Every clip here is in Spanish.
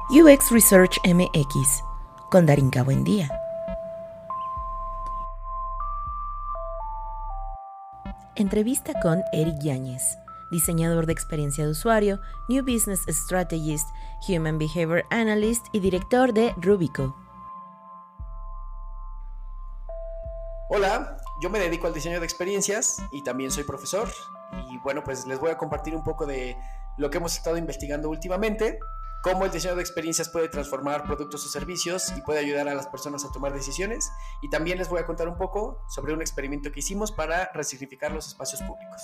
UX Research MX con Darinka Buendía. Entrevista con Eric Yáñez, diseñador de experiencia de usuario, New Business Strategist, Human Behavior Analyst y director de Rubico. Hola, yo me dedico al diseño de experiencias y también soy profesor. Y bueno, pues les voy a compartir un poco de lo que hemos estado investigando últimamente, cómo el diseño de experiencias puede transformar productos o servicios y puede ayudar a las personas a tomar decisiones. Y también les voy a contar un poco sobre un experimento que hicimos para resignificar los espacios públicos.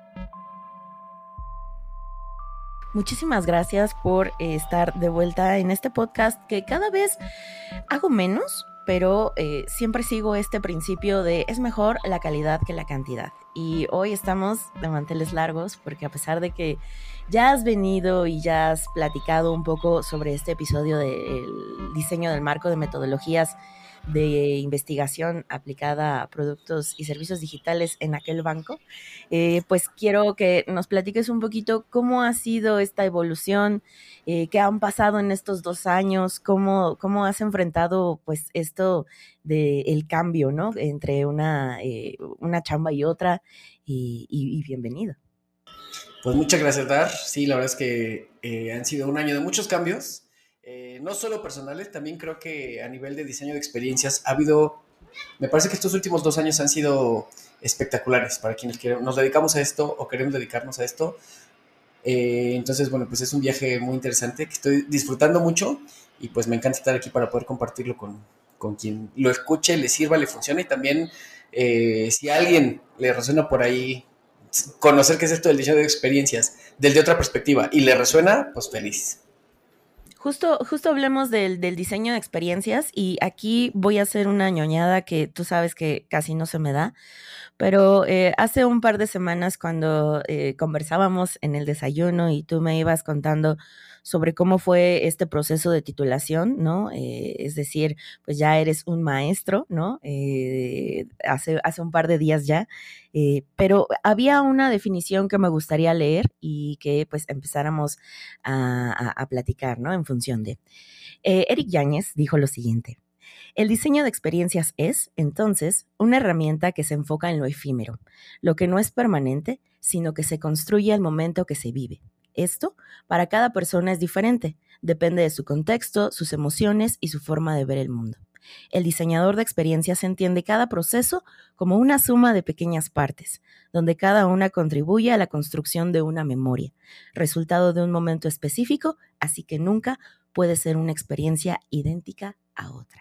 Muchísimas gracias por estar de vuelta en este podcast que cada vez hago menos, pero siempre sigo este principio de es mejor la calidad que la cantidad. Y hoy estamos de manteles largos porque a pesar de que ya has venido y ya has platicado un poco sobre este episodio del diseño del marco de metodologías de investigación aplicada a productos y servicios digitales en aquel banco, pues quiero que nos platiques un poquito cómo ha sido esta evolución, qué han pasado en estos 2 años, cómo has enfrentado pues esto del cambio, ¿no? Entre una chamba y otra, y bienvenido. Pues muchas gracias, Dar. Sí, la verdad es que han sido un año de muchos cambios, no solo personales, también creo que a nivel de diseño de experiencias ha habido, me parece que estos últimos 2 años han sido espectaculares para quienes nos dedicamos a esto o queremos dedicarnos a esto. Entonces, bueno, pues es un viaje muy interesante que estoy disfrutando mucho y pues me encanta estar aquí para poder compartirlo con quien lo escuche, le sirva, le funcione y también si a alguien le resuena por ahí conocer qué es esto del diseño de experiencias desde otra perspectiva y le resuena, pues feliz. Justo hablemos del diseño de experiencias y aquí voy a hacer una ñoñada que tú sabes que casi no se me da, pero hace un par de semanas cuando conversábamos en el desayuno y tú me ibas contando sobre cómo fue este proceso de titulación, ¿no? Es decir, pues ya eres un maestro, ¿no? Hace un par de días ya, pero había una definición que me gustaría leer y que pues empezáramos a platicar, ¿no? En función de. Eric Yáñez dijo lo siguiente. El diseño de experiencias es, entonces, una herramienta que se enfoca en lo efímero, lo que no es permanente, sino que se construye al momento que se vive. Esto, para cada persona es diferente, depende de su contexto, sus emociones y su forma de ver el mundo. El diseñador de experiencias entiende cada proceso como una suma de pequeñas partes, donde cada una contribuye a la construcción de una memoria, resultado de un momento específico, así que nunca puede ser una experiencia idéntica a otra.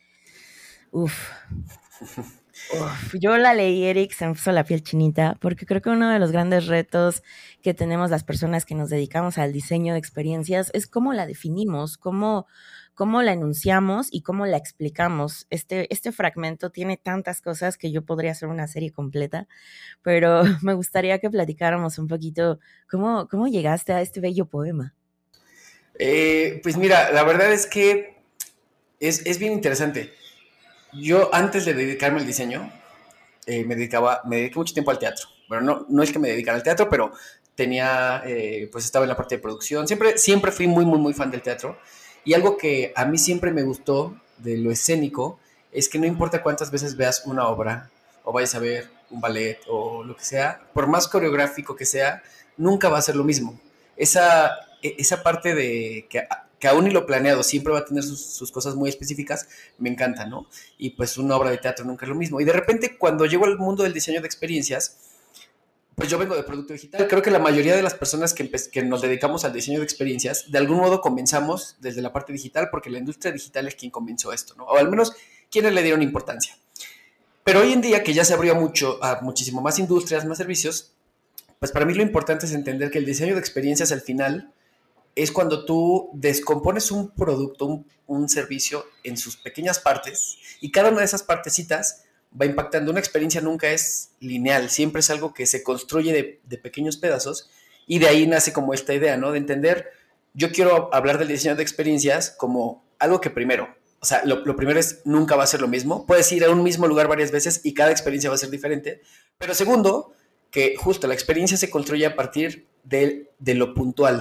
Yo la leí, Eric, se me puso la piel chinita, porque creo que uno de los grandes retos que tenemos las personas que nos dedicamos al diseño de experiencias es cómo la definimos, cómo la enunciamos y cómo la explicamos. Este fragmento tiene tantas cosas que yo podría hacer una serie completa, pero me gustaría que platicáramos un poquito cómo llegaste a este bello poema. Pues mira, la verdad es que es bien interesante. Yo antes de dedicarme al diseño, me dediqué mucho tiempo al teatro. Bueno, no es que me dedicara al teatro, pero pues estaba en la parte de producción. Siempre fui muy, muy, muy fan del teatro. Y algo que a mí siempre me gustó de lo escénico es que no importa cuántas veces veas una obra o vayas a ver un ballet o lo que sea, por más coreográfico que sea, nunca va a ser lo mismo. Esa parte de que aún y lo planeado siempre va a tener sus cosas muy específicas, me encanta, ¿no? Y pues una obra de teatro nunca es lo mismo. Y de repente, cuando llego al mundo del diseño de experiencias, pues yo vengo de producto digital. Creo que la mayoría de las personas que nos dedicamos al diseño de experiencias, de algún modo comenzamos desde la parte digital, porque la industria digital es quien comenzó esto, ¿no? O al menos quienes le dieron importancia. Pero hoy en día, que ya se abrió a muchísimo más industrias, más servicios, pues para mí lo importante es entender que el diseño de experiencias al final es cuando tú descompones un producto, un servicio en sus pequeñas partes y cada una de esas partecitas va impactando. Una experiencia nunca es lineal, siempre es algo que se construye de pequeños pedazos y de ahí nace como esta idea, ¿no? De entender, yo quiero hablar del diseño de experiencias como algo que primero, o sea, lo primero es nunca va a ser lo mismo. Puedes ir a un mismo lugar varias veces y cada experiencia va a ser diferente. Pero segundo, que justo la experiencia se construye a partir de lo puntual,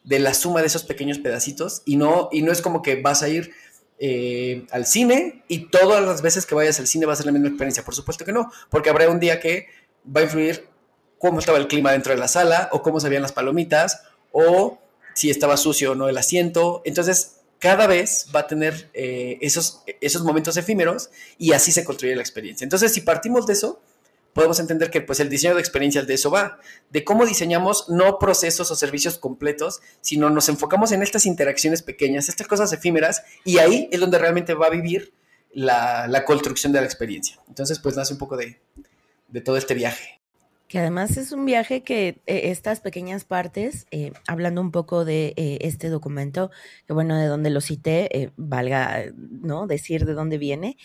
de la suma de esos pequeños pedacitos y no es como que vas a ir al cine y todas las veces que vayas al cine va a ser la misma experiencia. Por supuesto que no, porque habrá un día que va a influir cómo estaba el clima dentro de la sala o cómo se veían las palomitas o si estaba sucio o no el asiento. Entonces, cada vez va a tener esos momentos efímeros y así se construye la experiencia. Entonces, si partimos de eso, podemos entender que pues, el diseño de experiencias de eso va, de cómo diseñamos no procesos o servicios completos, sino nos enfocamos en estas interacciones pequeñas, estas cosas efímeras, y ahí es donde realmente va a vivir la construcción de la experiencia. Entonces, pues nace un poco de todo este viaje. Que además es un viaje que estas pequeñas partes, hablando un poco de este documento, que bueno, de donde lo cité, valga, ¿no?, decir de dónde viene,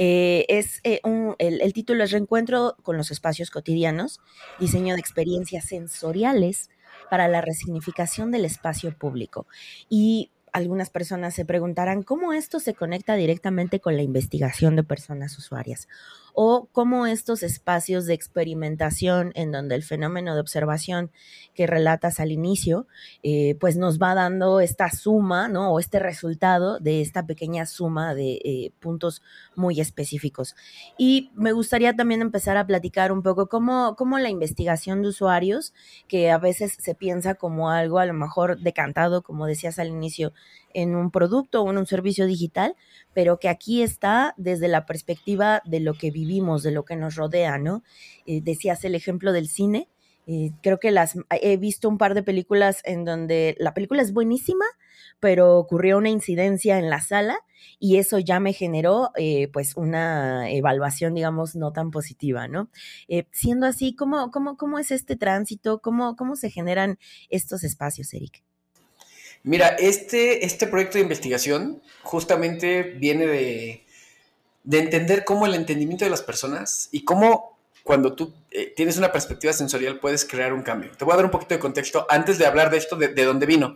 el título es Reencuentro con los espacios cotidianos, diseño de experiencias sensoriales para la resignificación del espacio público. Y algunas personas se preguntarán cómo esto se conecta directamente con la investigación de personas usuarias o cómo estos espacios de experimentación en donde el fenómeno de observación que relatas al inicio, pues nos va dando esta suma, ¿no?, o este resultado de esta pequeña suma de puntos muy específicos. Y me gustaría también empezar a platicar un poco cómo la investigación de usuarios, que a veces se piensa como algo a lo mejor decantado, como decías al inicio, en un producto o en un servicio digital, pero que aquí está desde la perspectiva de lo que vivimos, de lo que nos rodea, ¿no? Decías el ejemplo del cine. Creo que he visto un par de películas en donde la película es buenísima, pero ocurrió una incidencia en la sala y eso ya me generó pues una evaluación, digamos, no tan positiva, ¿no? Siendo así, ¿cómo es este tránsito? ¿Cómo se generan estos espacios, Eric? Mira, este proyecto de investigación justamente viene de entender cómo el entendimiento de las personas y cómo cuando tú tienes una perspectiva sensorial puedes crear un cambio. Te voy a dar un poquito de contexto antes de hablar de esto, de dónde vino.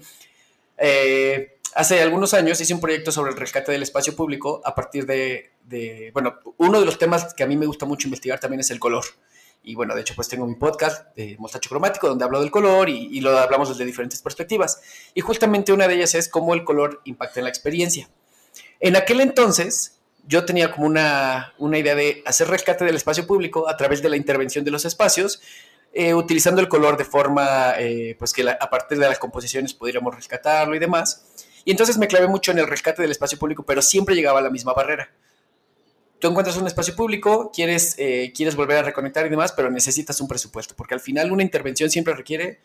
Hace algunos años hice un proyecto sobre el rescate del espacio público a partir bueno, uno de los temas que a mí me gusta mucho investigar también es el color. Y bueno, de hecho, pues tengo mi podcast de Mostacho Cromático, donde hablo del color y lo hablamos desde diferentes perspectivas. Y justamente una de ellas es cómo el color impacta en la experiencia. En aquel entonces, yo tenía como una idea de hacer rescate del espacio público a través de la intervención de los espacios, utilizando el color de forma, pues que a partir de las composiciones pudiéramos rescatarlo y demás. Y entonces me clavé mucho en el rescate del espacio público, pero siempre llegaba a la misma barrera. Tú encuentras un espacio público, quieres volver a reconectar y demás, pero necesitas un presupuesto, porque al final una intervención siempre requiere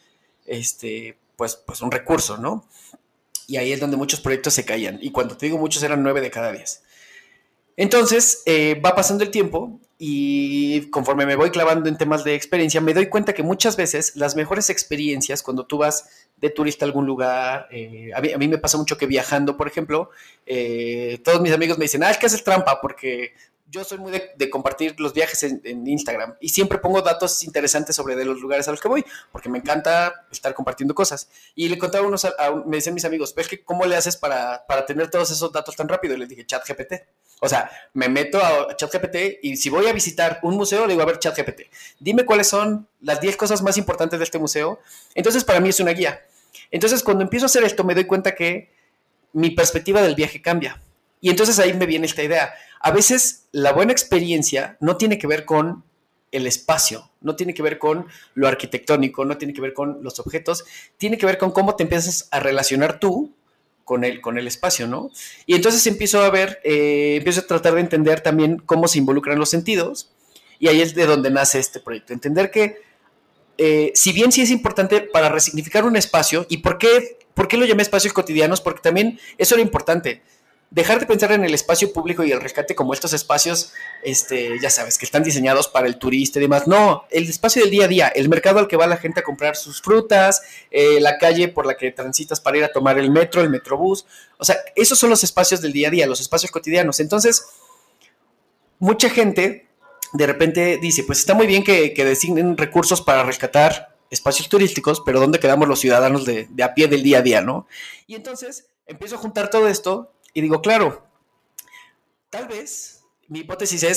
pues un recurso, ¿no? Y ahí es donde muchos proyectos se caían. Y cuando te digo muchos, eran 9 de cada 10. Entonces, va pasando el tiempo y conforme me voy clavando en temas de experiencia, me doy cuenta que muchas veces las mejores experiencias, cuando tú vas de turista a algún lugar, a mí me pasa mucho que viajando, por ejemplo, todos mis amigos me dicen, es que haces trampa, porque yo soy muy de compartir los viajes en Instagram y siempre pongo datos interesantes sobre de los lugares a los que voy, porque me encanta estar compartiendo cosas. Y le contaba me decían mis amigos, ¿ves que cómo le haces para tener todos esos datos tan rápido? Y les dije, ChatGPT. O sea, me meto a ChatGPT y si voy a visitar un museo, le digo, a ver, ChatGPT, dime cuáles son las 10 cosas más importantes de este museo. Entonces, para mí es una guía. Entonces, cuando empiezo a hacer esto, me doy cuenta que mi perspectiva del viaje cambia. Y entonces ahí me viene esta idea. A veces la buena experiencia no tiene que ver con el espacio, no tiene que ver con lo arquitectónico, no tiene que ver con los objetos, tiene que ver con cómo te empiezas a relacionar tú con el espacio, ¿no? Y entonces empiezo a tratar de entender también cómo se involucran los sentidos, y ahí es de donde nace este proyecto. Entender que, si bien sí es importante para resignificar un espacio, ¿y por qué lo llamé espacios cotidianos? Porque también eso era importante. Dejar de pensar en el espacio público y el rescate como estos espacios, ya sabes, que están diseñados para el turista y demás. No, el espacio del día a día, el mercado al que va la gente a comprar sus frutas, la calle por la que transitas para ir a tomar el metro, el metrobús. O sea, esos son los espacios del día a día, los espacios cotidianos. Entonces, mucha gente de repente dice, pues está muy bien que designen recursos para rescatar espacios turísticos, pero ¿dónde quedamos los ciudadanos de a pie del día a día, no? Y entonces empiezo a juntar todo esto y digo, claro, tal vez mi hipótesis es,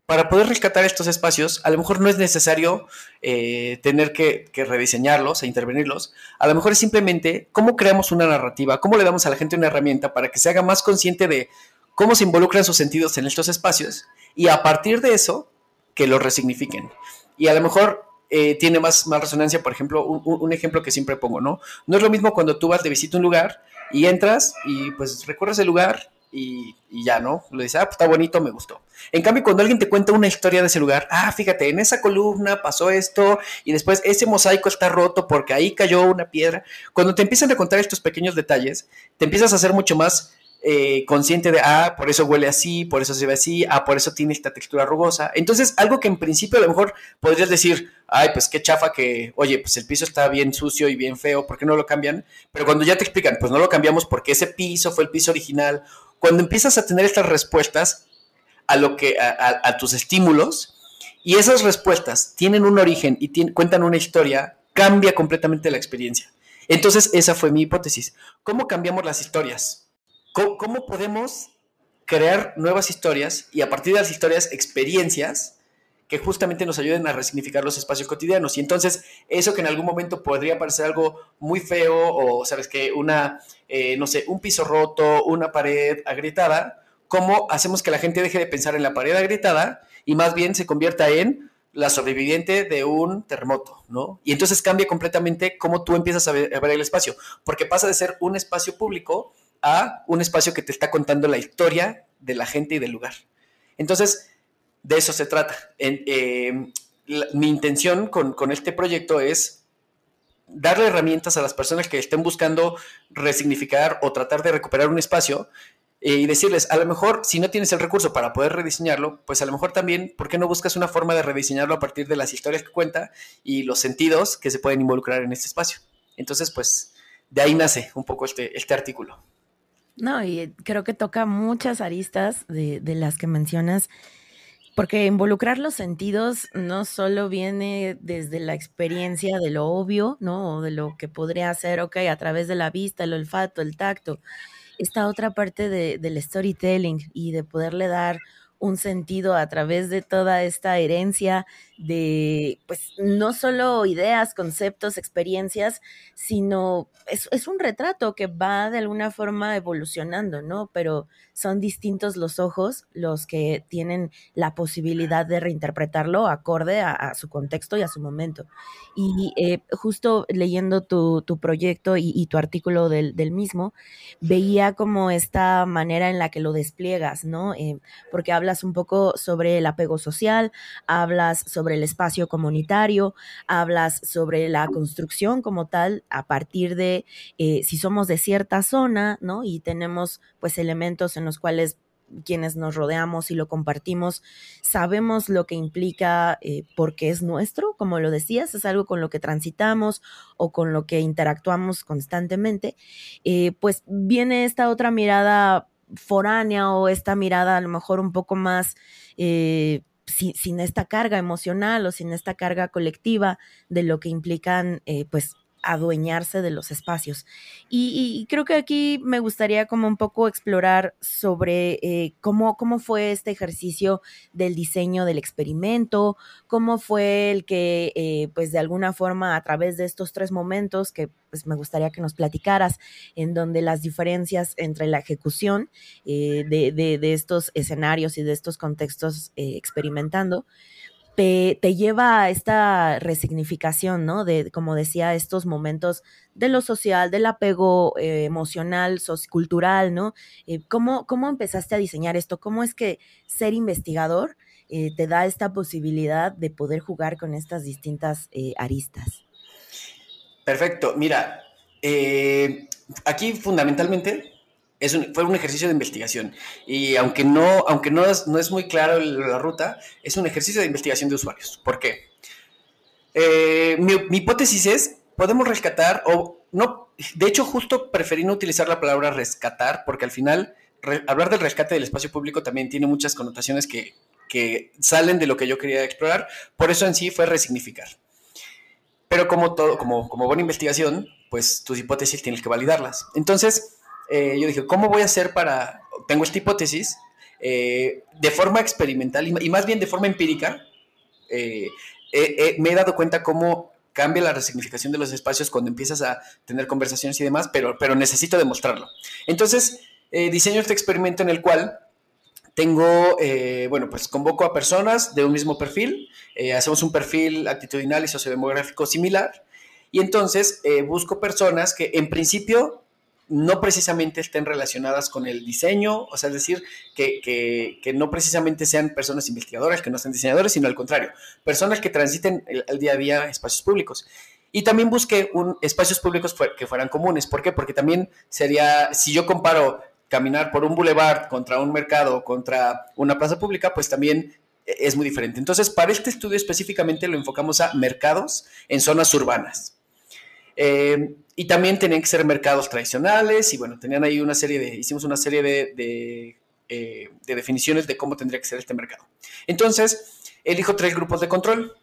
para poder rescatar estos espacios, a lo mejor no es necesario tener que rediseñarlos e intervenirlos. A lo mejor es simplemente cómo creamos una narrativa, cómo le damos a la gente una herramienta para que se haga más consciente de cómo se involucran sus sentidos en estos espacios y a partir de eso, que los resignifiquen. Y a lo mejor tiene más resonancia, por ejemplo, un ejemplo que siempre pongo, ¿no? No es lo mismo cuando tú vas de visita a un lugar y entras y pues recorres el lugar y ya, ¿no? Lo dices, pues está bonito, me gustó. En cambio, cuando alguien te cuenta una historia de ese lugar, fíjate, en esa columna pasó esto y después ese mosaico está roto porque ahí cayó una piedra. Cuando te empiezan a contar estos pequeños detalles, te empiezas a hacer mucho más consciente de, por eso huele así, por eso se ve así, por eso tiene esta textura rugosa. Entonces, algo que en principio a lo mejor podrías decir, pues qué chafa que, oye, pues el piso está bien sucio y bien feo, ¿por qué no lo cambian? Pero cuando ya te explican, pues no lo cambiamos porque ese piso fue el piso original. Cuando empiezas a tener estas respuestas a tus estímulos y esas respuestas tienen un origen y cuentan una historia, cambia completamente la experiencia. Entonces, esa fue mi hipótesis. ¿Cómo cambiamos las historias? ¿Cómo podemos crear nuevas historias y a partir de las historias, experiencias que justamente nos ayuden a resignificar los espacios cotidianos? Y entonces, eso que en algún momento podría parecer algo muy feo o, ¿sabes qué? No sé, un piso roto, una pared agrietada, ¿cómo hacemos que la gente deje de pensar en la pared agrietada y más bien se convierta en la sobreviviente de un terremoto, ¿no? Y entonces cambia completamente cómo tú empiezas a ver el espacio, porque pasa de ser un espacio público a un espacio que te está contando la historia de la gente y del lugar. Entonces, de eso se trata. Mi intención con este proyecto es darle herramientas a las personas que estén buscando resignificar o tratar de recuperar un espacio y decirles, a lo mejor, si no tienes el recurso para poder rediseñarlo, pues a lo mejor también, ¿por qué no buscas una forma de rediseñarlo a partir de las historias que cuenta y los sentidos que se pueden involucrar en este espacio? Entonces, pues, de ahí nace un poco este artículo. No, y creo que toca muchas aristas de las que mencionas, porque involucrar los sentidos no solo viene desde la experiencia de lo obvio, ¿no? O de lo que podría hacer, a través de la vista, el olfato, el tacto. Esta otra parte del storytelling y de poderle dar un sentido a través de toda esta herencia de, pues, no solo ideas, conceptos, experiencias, sino es un retrato que va de alguna forma evolucionando, ¿no? Pero son distintos los ojos los que tienen la posibilidad de reinterpretarlo acorde a su contexto y a su momento. Y justo leyendo tu proyecto y tu artículo del mismo, veía como esta manera en la que lo despliegas, ¿no? Porque hablas un poco sobre el apego social, hablas sobre el espacio comunitario, hablas sobre la construcción como tal a partir de si somos de cierta zona, ¿no? Y tenemos pues elementos en los cuales quienes nos rodeamos y lo compartimos, sabemos lo que implica porque es nuestro, como lo decías, es algo con lo que transitamos o con lo que interactuamos constantemente, pues viene esta otra mirada foránea o esta mirada a lo mejor un poco más sin esta carga emocional o sin esta carga colectiva de lo que implican pues adueñarse de los espacios. Y creo que aquí me gustaría como un poco explorar sobre cómo fue este ejercicio del diseño del experimento, cómo fue el que, pues de alguna forma, a través de estos 3 momentos que pues me gustaría que nos platicaras, en donde las diferencias entre la ejecución de estos escenarios y de estos contextos experimentando, te lleva a esta resignificación, ¿no? De, como decía, estos momentos de lo social, del apego emocional, sociocultural, ¿no? ¿Cómo empezaste a diseñar esto? ¿Cómo es que ser investigador te da esta posibilidad de poder jugar con estas distintas aristas? Perfecto. Mira, aquí fundamentalmente fue un ejercicio de investigación y aunque no es muy claro la ruta, es un ejercicio de investigación de usuarios. ¿Por qué? Mi hipótesis es, podemos rescatar o no, de hecho justo preferí no utilizar la palabra rescatar porque al final hablar del rescate del espacio público también tiene muchas connotaciones que salen de lo que yo quería explorar, por eso en sí fue resignificar. Pero como todo, como buena investigación, pues tus hipótesis tienes que validarlas. Entonces, yo dije, ¿cómo voy a hacer tengo esta hipótesis, de forma experimental y más bien de forma empírica, me he dado cuenta cómo cambia la resignificación de los espacios cuando empiezas a tener conversaciones y demás, pero necesito demostrarlo. Entonces, diseño este experimento en el cual tengo, bueno, pues convoco a personas de un mismo perfil, hacemos un perfil actitudinal y sociodemográfico similar, y entonces busco personas que en principio no precisamente estén relacionadas con el diseño, o sea, es decir, que no precisamente sean personas investigadoras, que no sean diseñadores, sino al contrario, personas que transiten el día a día espacios públicos. Y también busqué espacios públicos que fueran comunes. ¿Por qué? Porque también sería, si yo comparo caminar por un boulevard contra un mercado, contra una plaza pública, pues también es muy diferente. Entonces, para este estudio específicamente lo enfocamos a mercados en zonas urbanas. Y también tenían que ser mercados tradicionales y bueno, tenían ahí hicimos una serie de definiciones de cómo tendría que ser este mercado. Entonces, elijo 3 grupos de control.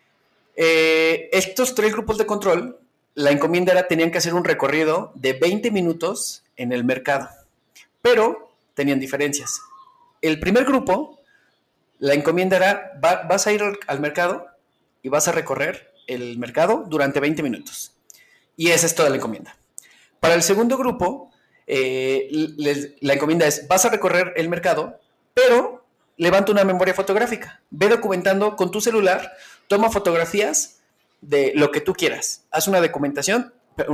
Estos 3 grupos de control, la encomienda era, tenían que hacer un recorrido de 20 minutos en el mercado, pero tenían diferencias. El primer grupo, la encomienda era, vas a ir al mercado y vas a recorrer el mercado durante 20 minutos. Y esa es toda la encomienda. Para el segundo grupo, la encomienda es, vas a recorrer el mercado, pero levanta una memoria fotográfica. Ve documentando con tu celular, toma fotografías de lo que tú quieras. Haz una documentación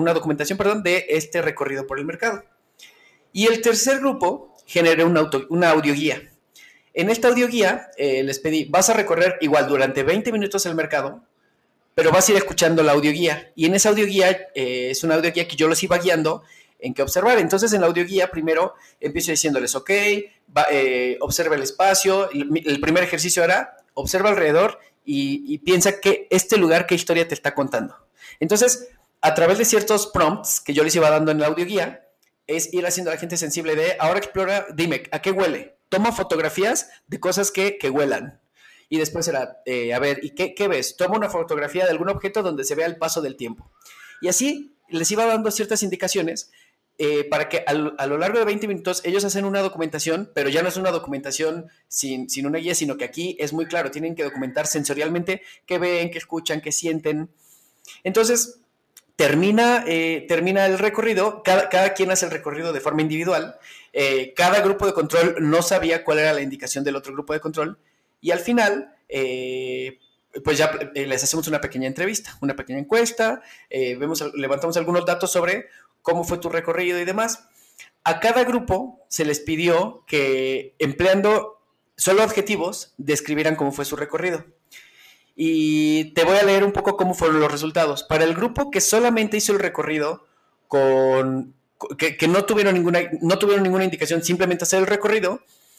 de este recorrido por el mercado. Y el tercer grupo generé una audioguía. En esta audioguía les pedí, vas a recorrer igual durante 20 minutos el mercado, pero vas a ir escuchando la audioguía. Y en esa audioguía, es una audioguía que yo los iba guiando en qué observar. Entonces, en la audioguía, primero empiezo diciéndoles, ok, observa el espacio. El primer ejercicio era, observa alrededor y piensa que este lugar, qué historia te está contando. Entonces, a través de ciertos prompts que yo les iba dando en la audioguía, es ir haciendo a la gente sensible de, ahora explora, dime, ¿a qué huele? Toma fotografías de cosas que huelan. Y después era, a ver, ¿y qué ves? Toma una fotografía de algún objeto donde se vea el paso del tiempo. Y así les iba dando ciertas indicaciones para que a lo largo de 20 minutos ellos hacen una documentación, pero ya no es una documentación sin una guía, sino que aquí es muy claro, tienen que documentar sensorialmente qué ven, qué escuchan, qué sienten. Entonces, termina el recorrido, cada quien hace el recorrido de forma individual, cada grupo de control no sabía cuál era la indicación del otro grupo de control, y al final, pues ya les hacemos una pequeña entrevista, una pequeña encuesta, levantamos algunos datos sobre cómo fue tu recorrido y demás. A cada grupo se les pidió que, empleando solo adjetivos, describieran cómo fue su recorrido. Y te voy a leer un poco cómo fueron los resultados. Para el grupo que solamente hizo el recorrido que no tuvieron ninguna indicación, simplemente hacer el recorrido,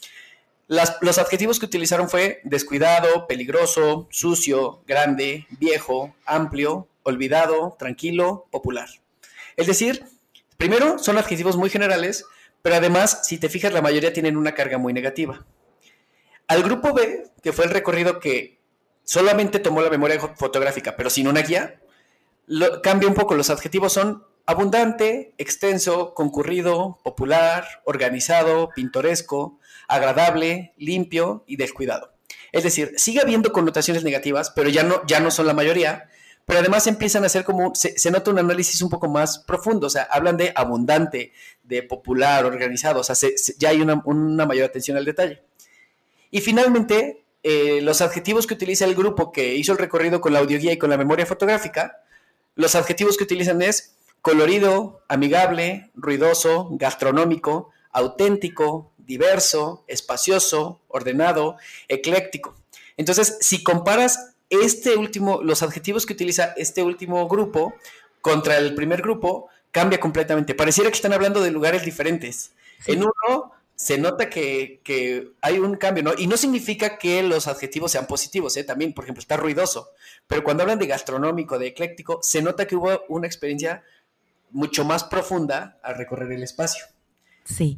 los adjetivos que utilizaron fue descuidado, peligroso, sucio, grande, viejo, amplio, olvidado, tranquilo, popular. Es decir, primero son adjetivos muy generales, pero además, si te fijas, la mayoría tienen una carga muy negativa. Al grupo B, que fue el recorrido que solamente tomó la memoria fotográfica, pero sin una guía, cambia un poco. Los adjetivos son abundante, extenso, concurrido, popular, organizado, pintoresco, agradable, limpio y descuidado. Es decir, sigue habiendo connotaciones negativas, pero ya no son la mayoría, pero además empiezan a hacer se nota un análisis un poco más profundo, o sea, hablan de abundante, de popular, organizado, o sea, ya hay una mayor atención al detalle. Y finalmente, los adjetivos que utiliza el grupo que hizo el recorrido con la audioguía y con la memoria fotográfica, los adjetivos que utilizan es colorido, amigable, ruidoso, gastronómico, auténtico, diverso, espacioso, ordenado, ecléctico. Entonces, si comparas los adjetivos que utiliza este último grupo contra el primer grupo, cambia completamente. Pareciera que están hablando de lugares diferentes. Sí. En uno se nota que hay un cambio, ¿no? Y no significa que los adjetivos sean positivos, ¿eh? También, por ejemplo, está ruidoso. Pero cuando hablan de gastronómico, de ecléctico, se nota que hubo una experiencia mucho más profunda al recorrer el espacio. Sí.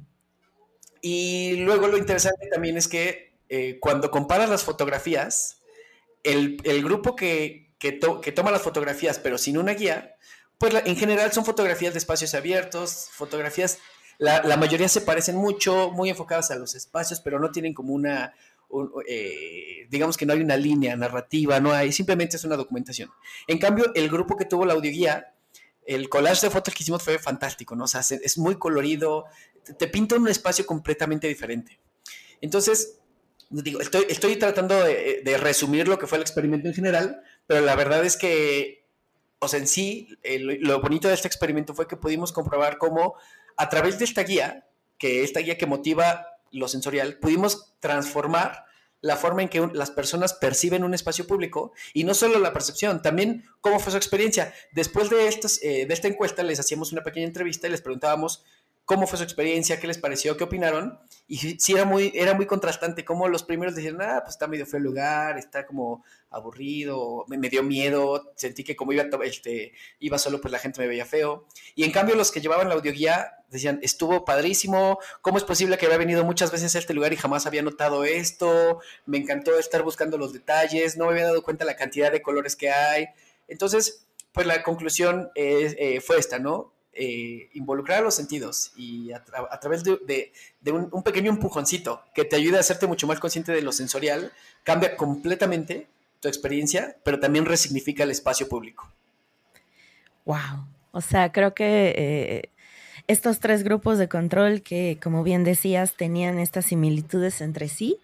Y luego lo interesante también es que cuando comparas las fotografías, el grupo que toma las fotografías pero sin una guía, pues en general son fotografías de espacios abiertos, fotografías La mayoría se parecen mucho, muy enfocadas a los espacios, pero no tienen como digamos que no hay una línea narrativa, no hay, simplemente es una documentación. En cambio, el grupo que tuvo la audioguía, el collage de fotos que hicimos fue fantástico, ¿no? O sea, es muy colorido, te pinta un espacio completamente diferente. Entonces, digo, estoy tratando de resumir lo que fue el experimento en general, pero la verdad es que, o sea, en sí, lo bonito de este experimento fue que pudimos comprobar cómo a través de esta guía que motiva lo sensorial, pudimos transformar la forma en que las personas perciben un espacio público y no solo la percepción, también cómo fue su experiencia. Después de esta encuesta les hacíamos una pequeña entrevista y les preguntábamos cómo fue su experiencia, qué les pareció, qué opinaron. Y sí era muy contrastante, como los primeros decían, pues está medio feo el lugar, está como aburrido, me dio miedo, sentí que como iba solo, pues la gente me veía feo. Y en cambio los que llevaban la audioguía decían, estuvo padrísimo, ¿cómo es posible que había venido muchas veces a este lugar y jamás había notado esto? Me encantó estar buscando los detalles, no me había dado cuenta la cantidad de colores que hay. Entonces, pues la conclusión fue esta, ¿no? Involucrar a los sentidos y a través de un pequeño empujoncito que te ayude a hacerte mucho más consciente de lo sensorial, cambia completamente tu experiencia, pero también resignifica el espacio público. Wow. O sea, creo que estos tres grupos de control que, como bien decías, tenían estas similitudes entre sí,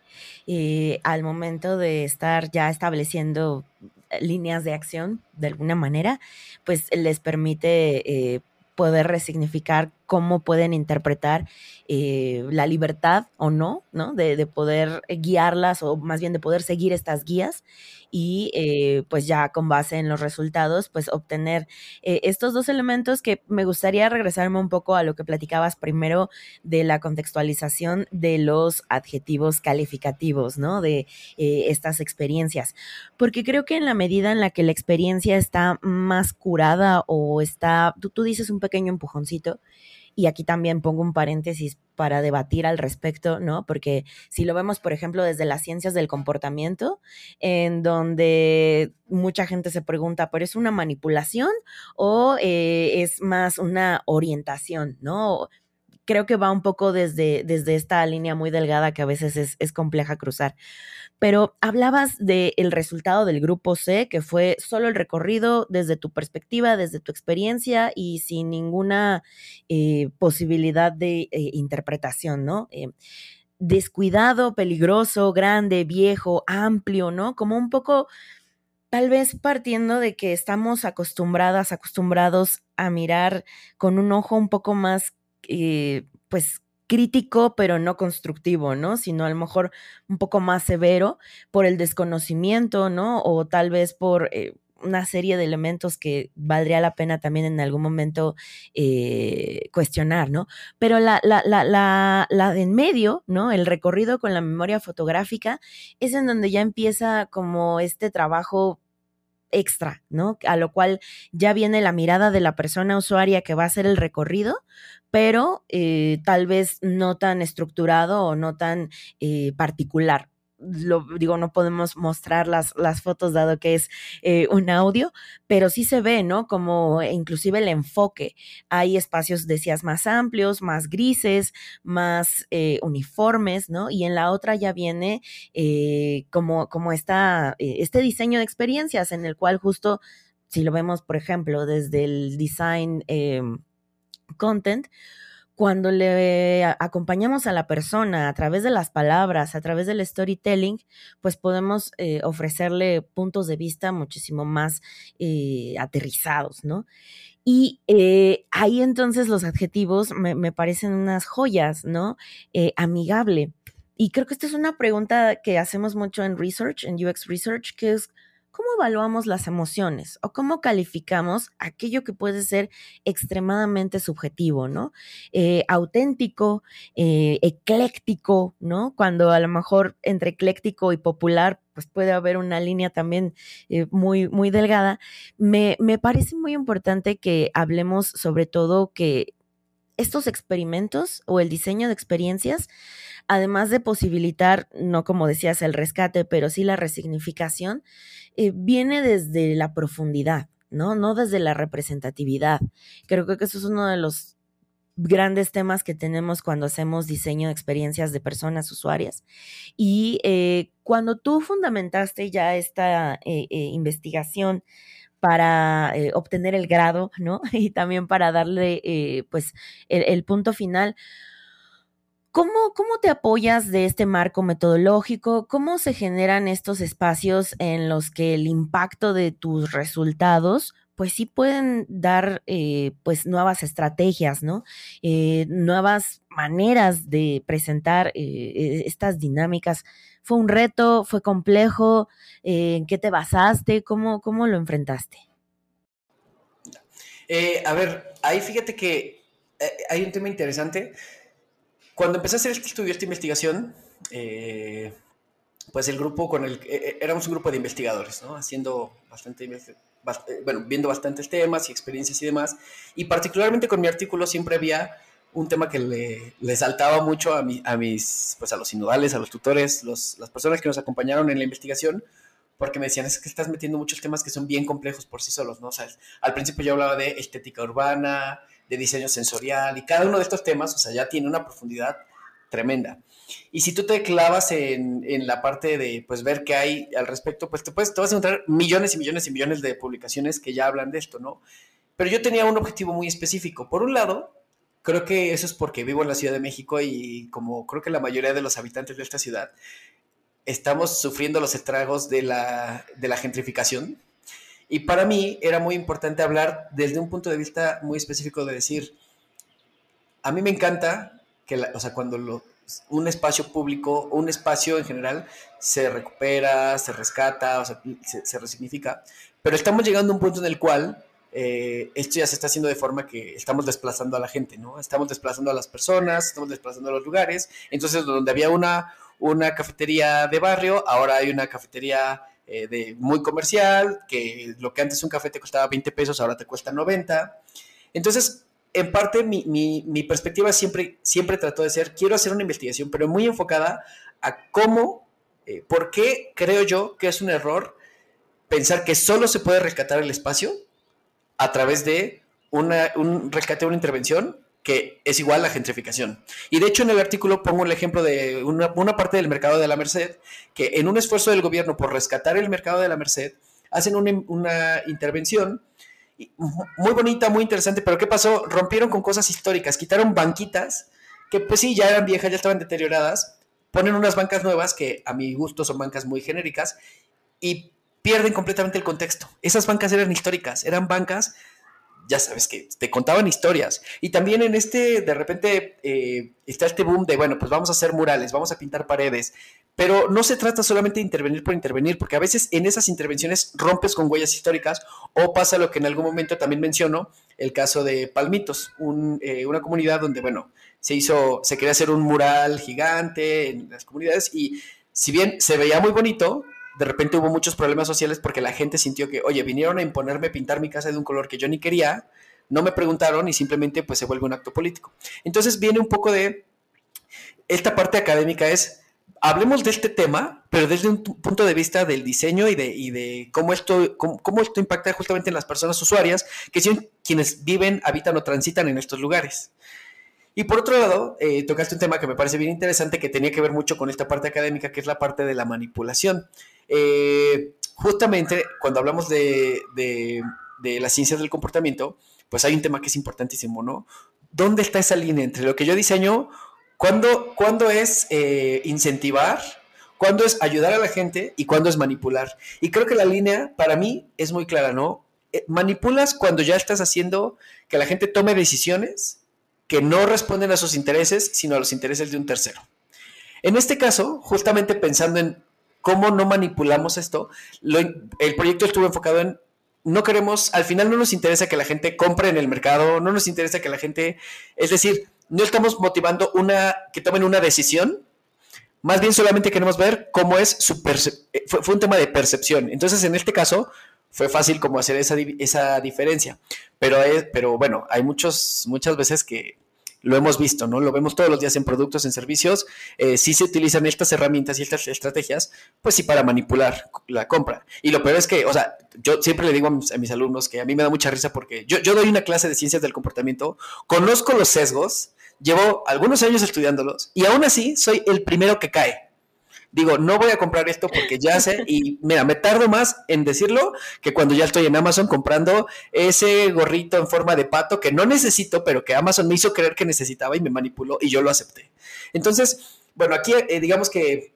al momento de estar ya estableciendo líneas de acción de alguna manera, pues les permite poder resignificar cómo pueden interpretar la libertad o no, ¿no? De poder guiarlas o más bien de poder seguir estas guías y pues ya con base en los resultados, pues obtener estos dos elementos que me gustaría regresarme un poco a lo que platicabas primero de la contextualización de los adjetivos calificativos, ¿no? De estas experiencias. Porque creo que en la medida en la que la experiencia está más curada o está, tú dices un pequeño empujoncito, y aquí también pongo un paréntesis para debatir al respecto, ¿no? Porque si lo vemos, por ejemplo, desde las ciencias del comportamiento, en donde mucha gente se pregunta, ¿pero es una manipulación o es más una orientación, ¿no? Creo que va un poco desde esta línea muy delgada que a veces es compleja cruzar. Pero hablabas del resultado del grupo C, que fue solo el recorrido desde tu perspectiva, desde tu experiencia y sin ninguna posibilidad de interpretación, ¿no? Descuidado, peligroso, grande, viejo, amplio, ¿no? Como un poco, tal vez partiendo de que estamos acostumbrados a mirar con un ojo un poco más, pues, crítico, pero no constructivo, ¿no? Sino a lo mejor un poco más severo por el desconocimiento, ¿no? O tal vez por una serie de elementos que valdría la pena también en algún momento cuestionar, ¿no? Pero la de en medio, ¿no? El recorrido con la memoria fotográfica es en donde ya empieza como este trabajo extra, ¿no? A lo cual ya viene la mirada de la persona usuaria que va a hacer el recorrido, pero tal vez no tan estructurado o no tan particular. Digo, no podemos mostrar las fotos dado que es un audio, pero sí se ve, ¿no? Como inclusive el enfoque. Hay espacios, decías, más amplios, más grises, más uniformes, ¿no? Y en la otra ya viene como este diseño de experiencias en el cual justo, si lo vemos, por ejemplo, desde el design content, cuando le acompañamos a la persona a través de las palabras, a través del storytelling, pues podemos ofrecerle puntos de vista muchísimo más aterrizados, ¿no? Y ahí entonces los adjetivos me parecen unas joyas, ¿no? Amigable. Y creo que esta es una pregunta que hacemos mucho en research, en UX research, que es, ¿cómo evaluamos las emociones o cómo calificamos aquello que puede ser extremadamente subjetivo, ¿no? Auténtico, ecléctico, ¿no? Cuando a lo mejor entre ecléctico y popular, pues puede haber una línea también muy, muy delgada. Me parece muy importante que hablemos sobre todo que estos experimentos o el diseño de experiencias, además de posibilitar, no como decías, el rescate, pero sí la resignificación, viene desde la profundidad, ¿no? No desde la representatividad. Creo que eso es uno de los grandes temas que tenemos cuando hacemos diseño de experiencias de personas usuarias. Y cuando tú fundamentaste ya esta investigación para obtener el grado, ¿no? Y también para darle, pues, el punto final. ¿Cómo te apoyas de este marco metodológico? ¿Cómo se generan estos espacios en los que el impacto de tus resultados, pues sí pueden dar, pues nuevas estrategias, ¿no? Nuevas maneras de presentar estas dinámicas. ¿Fue un reto? ¿Fue complejo? ¿En qué te basaste? ¿Cómo lo enfrentaste? A ver, ahí fíjate que hay un tema interesante. Cuando empecé a hacer este estudio, esta investigación, pues el grupo con el éramos un grupo de investigadores, ¿no? Haciendo bueno, viendo bastantes temas y experiencias y demás. Y particularmente con mi artículo siempre había un tema que le saltaba mucho pues a los sinodales, a los tutores, las personas que nos acompañaron en la investigación, porque me decían, es que estás metiendo muchos temas que son bien complejos por sí solos, ¿no? O sea, al principio yo hablaba de estética urbana, de diseño sensorial, y cada uno de estos temas, o sea, ya tiene una profundidad tremenda. Y si tú te clavas en la parte de pues ver qué hay al respecto, pues te vas a encontrar millones y millones y millones de publicaciones que ya hablan de esto, ¿no? Pero yo tenía un objetivo muy específico. Por un lado, creo que eso es porque vivo en la Ciudad de México y como creo que la mayoría de los habitantes de esta ciudad estamos sufriendo los estragos de la gentrificación. Y para mí era muy importante hablar desde un punto de vista muy específico de decir, a mí me encanta que, o sea, un espacio público, un espacio en general, se recupera, se rescata, o sea, se resignifica, pero estamos llegando a un punto en el cual esto ya se está haciendo de forma que estamos desplazando a la gente, ¿no? Estamos desplazando a las personas, estamos desplazando a los lugares, entonces donde había una cafetería de barrio, ahora hay una cafetería muy comercial, que lo que antes un café te costaba 20 pesos, ahora te cuesta 90. Entonces, en parte mi perspectiva siempre trató de ser, quiero hacer una investigación, pero muy enfocada a cómo, por qué creo yo que es un error pensar que solo se puede rescatar el espacio a través de un rescate, una intervención que es igual a la gentrificación. Y de hecho en el artículo pongo el ejemplo de una parte del mercado de la Merced, que en un esfuerzo del gobierno por rescatar el mercado de la Merced, hacen una intervención muy bonita, muy interesante, pero ¿qué pasó? Rompieron con cosas históricas, quitaron banquitas que pues sí, ya eran viejas, ya estaban deterioradas, ponen unas bancas nuevas que a mi gusto son bancas muy genéricas y pierden completamente el contexto. Esas bancas eran históricas, eran bancas, ya sabes, que te contaban historias. Y también en de repente, está este boom de, bueno, pues vamos a hacer murales, vamos a pintar paredes, pero no se trata solamente de intervenir por intervenir, porque a veces en esas intervenciones rompes con huellas históricas o pasa lo que en algún momento también menciono, el caso de Palmitos, una comunidad donde, bueno, se quería hacer un mural gigante en las comunidades y si bien se veía muy bonito, de repente hubo muchos problemas sociales porque la gente sintió que, oye, vinieron a imponerme pintar mi casa de un color que yo ni quería, no me preguntaron y simplemente pues se vuelve un acto político. Entonces viene un poco de esta parte académica hablemos de este tema, pero desde un punto de vista del diseño y de cómo esto impacta justamente en las personas usuarias, que son quienes viven, habitan o transitan en estos lugares. Y por otro lado, tocaste un tema que me parece bien interesante, que tenía que ver mucho con esta parte académica, que es la parte de la manipulación. Justamente cuando hablamos de las ciencias del comportamiento, pues hay un tema que es importantísimo, ¿no? ¿Dónde está esa línea entre lo que yo diseño? ¿Cuándo es incentivar? ¿Cuándo es ayudar a la gente? ¿Y cuándo es manipular? Y creo que la línea, para mí, es muy clara, ¿no? Manipulas cuando ya estás haciendo que la gente tome decisiones que no responden a sus intereses, sino a los intereses de un tercero. En este caso, justamente pensando en cómo no manipulamos esto, el proyecto estuvo enfocado en no queremos, al final no nos interesa que la gente compre en el mercado, no nos interesa que la gente, es decir, no estamos motivando que tomen una decisión, más bien solamente queremos ver cómo es fue un tema de percepción. Entonces, en este caso, fue fácil como hacer esa diferencia. Pero bueno, hay muchas veces que lo hemos visto, ¿no? Lo vemos todos los días en productos, en servicios, sí se utilizan estas herramientas y estas estrategias, pues sí, para manipular la compra. Y lo peor es que, o sea, yo siempre le digo a mis alumnos que a mí me da mucha risa porque yo doy una clase de ciencias del comportamiento, conozco los sesgos, llevo algunos años estudiándolos y aún así soy el primero que cae. Digo, no voy a comprar esto porque ya sé, y mira, me tardo más en decirlo que cuando ya estoy en Amazon comprando ese gorrito en forma de pato que no necesito, pero que Amazon me hizo creer que necesitaba y me manipuló y yo lo acepté. Entonces, bueno, aquí digamos que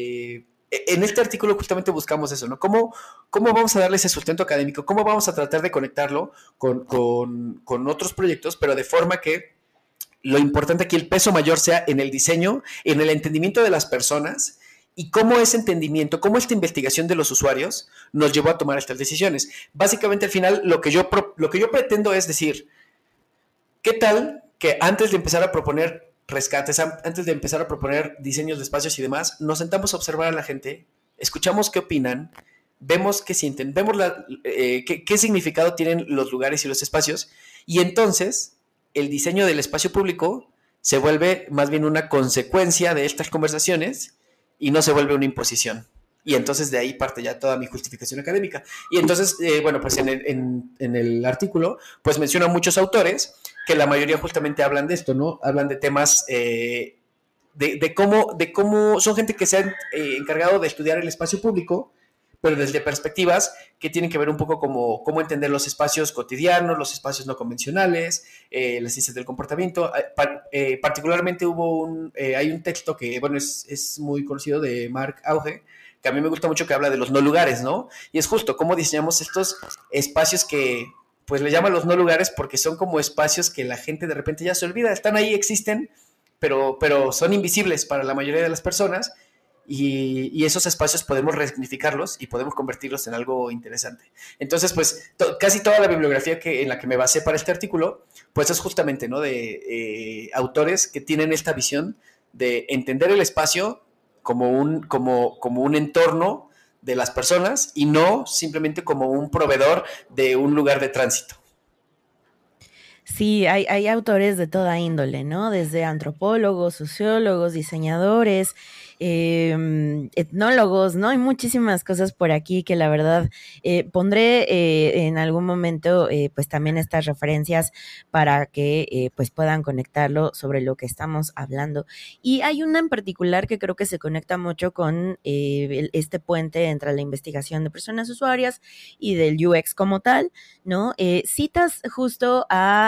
en este artículo justamente buscamos eso, ¿no? ¿Cómo vamos a darle ese sustento académico? ¿Cómo vamos a tratar de conectarlo con otros proyectos, pero de forma que lo importante aquí, el peso mayor sea en el diseño, en el entendimiento de las personas y cómo ese entendimiento, cómo esta investigación de los usuarios nos llevó a tomar estas decisiones. Básicamente, al final, lo que yo pretendo es decir, ¿qué tal que antes de empezar a proponer rescates, antes de empezar a proponer diseños de espacios y demás, nos sentamos a observar a la gente, escuchamos qué opinan, vemos qué sienten, vemos qué significado tienen los lugares y los espacios, y entonces el diseño del espacio público se vuelve más bien una consecuencia de estas conversaciones y no se vuelve una imposición. Y entonces de ahí parte ya toda mi justificación académica. Y entonces, bueno, pues en el artículo, pues menciona muchos autores que la mayoría justamente hablan de esto, ¿no? Hablan de temas de cómo son gente que se han encargado de estudiar el espacio público, pero desde perspectivas que tienen que ver un poco como cómo entender los espacios cotidianos, los espacios no convencionales, las ciencias del comportamiento. Particularmente hay un texto que, bueno, es muy conocido de Mark Auge, que a mí me gusta mucho, que habla de los no lugares, ¿no? Y es justo cómo diseñamos estos espacios que, pues le llaman los no lugares porque son como espacios que la gente de repente ya se olvida, están ahí, existen, pero son invisibles para la mayoría de las personas. Y esos espacios podemos resignificarlos y podemos convertirlos en algo interesante. Entonces, pues casi toda la bibliografía en la que me basé para este artículo, pues es justamente, ¿no? De autores que tienen esta visión de entender el espacio como un entorno de las personas y no simplemente como un proveedor de un lugar de tránsito. Sí, hay autores de toda índole, ¿no? Desde antropólogos, sociólogos, diseñadores, etnólogos, ¿no? Hay muchísimas cosas por aquí que la verdad pondré en algún momento pues también estas referencias para que pues puedan conectarlo sobre lo que estamos hablando. Y hay una en particular que creo que se conecta mucho con este puente entre la investigación de personas usuarias y del UX como tal, ¿no? Citas justo a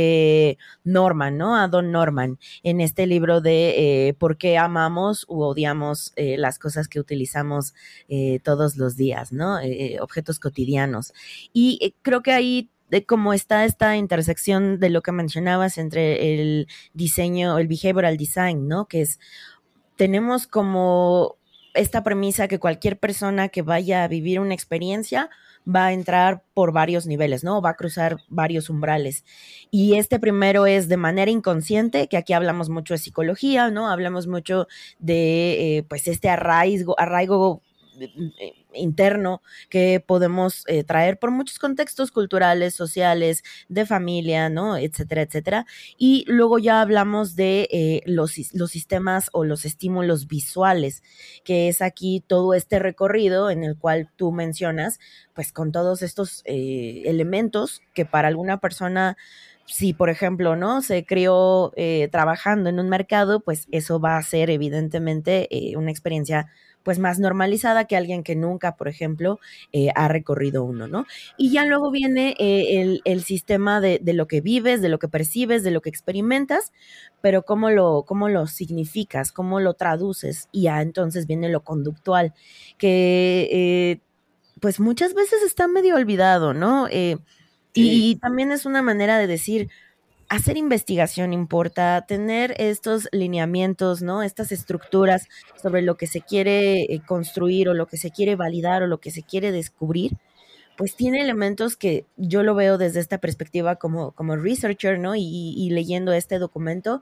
Norman, ¿no? A Don Norman, en este libro de por qué amamos u odiamos las cosas que utilizamos todos los días, ¿no? Objetos cotidianos. Y creo que ahí como está esta intersección de lo que mencionabas entre el diseño, el behavioral design, ¿no? Que es, tenemos como esta premisa que cualquier persona que vaya a vivir una experiencia va a entrar por varios niveles, ¿no? Va a cruzar varios umbrales. Y este primero es de manera inconsciente, que aquí hablamos mucho de psicología, ¿no? Hablamos mucho de, pues, este arraigo interno que podemos traer por muchos contextos culturales, sociales, de familia, ¿no? Etcétera, etcétera. Y luego ya hablamos de los sistemas o los estímulos visuales, que es aquí todo este recorrido en el cual tú mencionas, pues con todos estos elementos que para alguna persona, si por ejemplo, ¿no? Se crió trabajando en un mercado, pues eso va a ser evidentemente una experiencia pues más normalizada que alguien que nunca, por ejemplo, ha recorrido uno, ¿no? Y ya luego viene el sistema de lo que vives, de lo que percibes, de lo que experimentas, pero cómo lo significas, cómo lo traduces, y ya entonces viene lo conductual, que pues muchas veces está medio olvidado, ¿no? Sí. Y también es una manera de decir, hacer investigación importa, tener estos lineamientos, ¿no? Estas estructuras sobre lo que se quiere construir o lo que se quiere validar o lo que se quiere descubrir, pues tiene elementos que yo lo veo desde esta perspectiva como researcher, ¿no? Y leyendo este documento,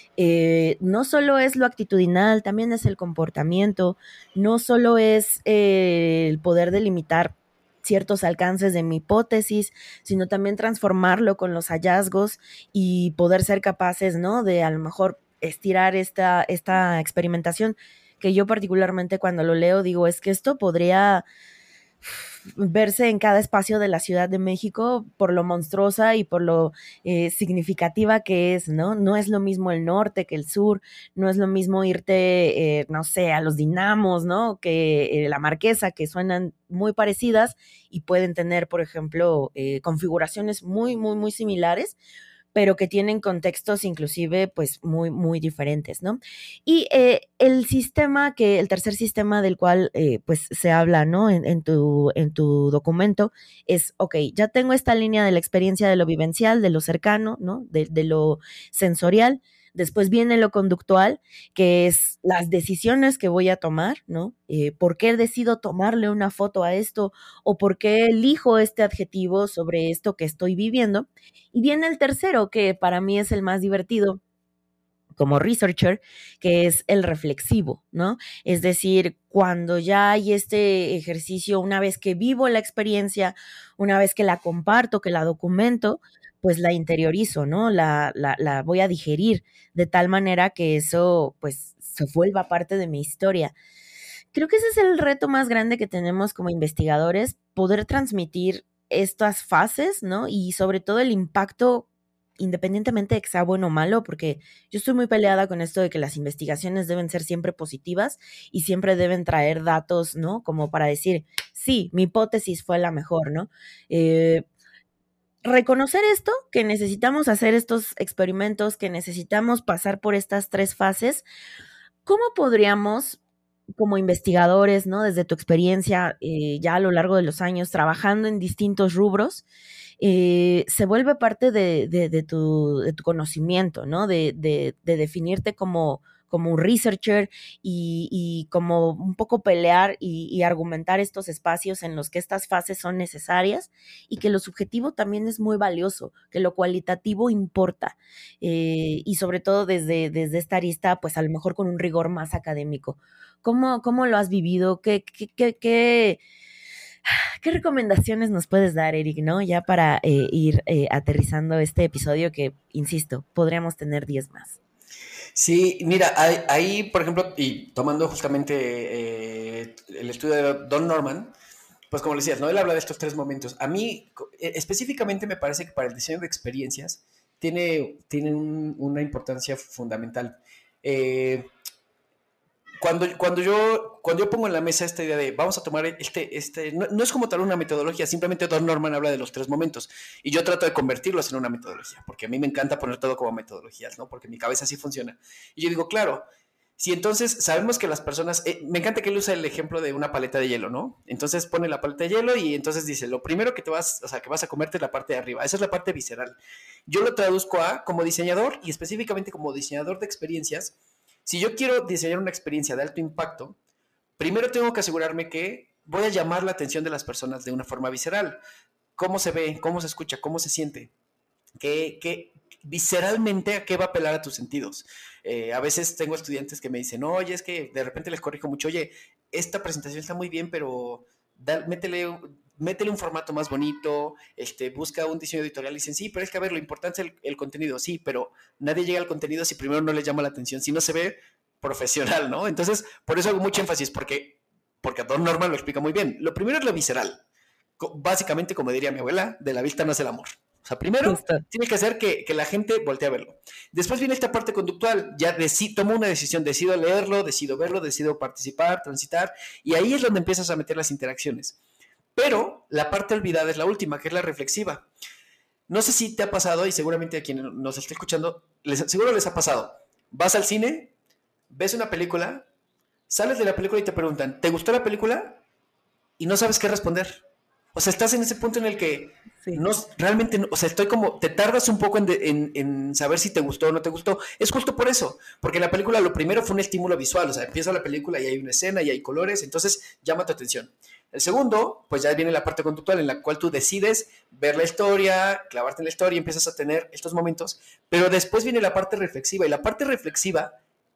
no solo es lo actitudinal, también es el comportamiento, no solo es el poder delimitar ciertos alcances de mi hipótesis, sino también transformarlo con los hallazgos y poder ser capaces, ¿no? De a lo mejor estirar esta experimentación, que yo particularmente cuando lo leo digo, es que esto podría verse en cada espacio de la Ciudad de México por lo monstruosa y por lo significativa que es, ¿no? No es lo mismo el norte que el sur, no es lo mismo irte, no sé, a los Dinamos, ¿no? Que la Marquesa, que suenan muy parecidas y pueden tener, por ejemplo, configuraciones muy, muy, muy similares, pero que tienen contextos inclusive pues muy, muy diferentes, ¿no? Y el sistema, el tercer sistema del cual pues se habla, ¿no? En tu documento es, ok, ya tengo esta línea de la experiencia de lo vivencial, de lo cercano, ¿no? De lo sensorial. Después viene lo conductual, que es las decisiones que voy a tomar, ¿no? ¿Por qué decido tomarle una foto a esto? ¿O por qué elijo este adjetivo sobre esto que estoy viviendo? Y viene el tercero, que para mí es el más divertido como researcher, que es el reflexivo, ¿no? Es decir, cuando ya hay este ejercicio, una vez que vivo la experiencia, una vez que la comparto, que la documento, pues la interiorizo, ¿no? La voy a digerir de tal manera que eso, pues, se vuelva parte de mi historia. Creo que ese es el reto más grande que tenemos como investigadores, poder transmitir estas fases, ¿no? Y sobre todo el impacto, independientemente de que sea bueno o malo, porque yo estoy muy peleada con esto de que las investigaciones deben ser siempre positivas y siempre deben traer datos, ¿no? Como para decir, sí, mi hipótesis fue la mejor, ¿no? Eh, reconocer esto, que necesitamos hacer estos experimentos, que necesitamos pasar por estas tres fases. ¿Cómo podríamos, como investigadores, ¿no? Desde tu experiencia, ya a lo largo de los años, trabajando en distintos rubros, se vuelve parte de tu conocimiento, ¿no? De definirte como un researcher y como un poco pelear y argumentar estos espacios en los que estas fases son necesarias y que lo subjetivo también es muy valioso, que lo cualitativo importa, y sobre todo desde esta arista, pues a lo mejor con un rigor más académico. ¿Cómo lo has vivido? ¿Qué recomendaciones nos puedes dar, Eric, ¿no? Ya para ir aterrizando este episodio que, insisto, podríamos tener 10 más. Sí, mira, ahí, por ejemplo, y tomando justamente el estudio de Don Norman, pues como le decías, ¿no? Él habla de estos tres momentos. A mí, específicamente, me parece que para el diseño de experiencias tiene una importancia fundamental. Eh, cuando yo pongo en la mesa esta idea de vamos a tomar no es como tal una metodología, simplemente Don Norman habla de los tres momentos y yo trato de convertirlos en una metodología, porque a mí me encanta poner todo como metodologías, ¿no? Porque mi cabeza así funciona. Y yo digo, claro, si entonces sabemos que las personas, me encanta que él usa el ejemplo de una paleta de hielo, ¿no? Entonces pone la paleta de hielo y entonces dice, lo primero que que vas a comerte es la parte de arriba, esa es la parte visceral. Yo lo traduzco como diseñador y específicamente como diseñador de experiencias. Si yo quiero diseñar una experiencia de alto impacto, primero tengo que asegurarme que voy a llamar la atención de las personas de una forma visceral. ¿Cómo se ve? ¿Cómo se escucha? ¿Cómo se siente? Visceralmente a qué va a apelar a tus sentidos? A veces tengo estudiantes que me dicen, oye, es que de repente les corrijo mucho, oye, esta presentación está muy bien, pero métele un formato más bonito, busca un diseño editorial y dicen, sí, pero es que a ver, lo importante es el contenido, sí, pero nadie llega al contenido si primero no les llama la atención, si no se ve profesional, ¿no? Entonces, por eso hago mucho énfasis, porque Don Norman lo explica muy bien. Lo primero es lo visceral. Básicamente, como diría mi abuela, de la vista no es el amor. O sea, primero Justo. tiene que hacer que la gente voltee a verlo. Después viene esta parte conductual. Ya tomo una decisión, decido leerlo, decido verlo, decido participar, transitar, y ahí es donde empiezas a meter las interacciones. Pero la parte olvidada es la última, que es la reflexiva. No sé si te ha pasado, y seguramente a quien nos esté escuchando, seguro les ha pasado. Vas al cine, ves una película, sales de la película y te preguntan, ¿te gustó la película? Y no sabes qué responder. O sea, estás en ese punto en el que Sí. no, realmente, o sea, estoy como, te tardas un poco en saber si te gustó o no te gustó. Es justo por eso, porque la película lo primero fue un estímulo visual, o sea, empieza la película y hay una escena y hay colores, entonces llama tu atención. El segundo, pues ya viene la parte conductual en la cual tú decides ver la historia, clavarte en la historia y empiezas a tener estos momentos, pero después viene la parte reflexiva y la parte reflexiva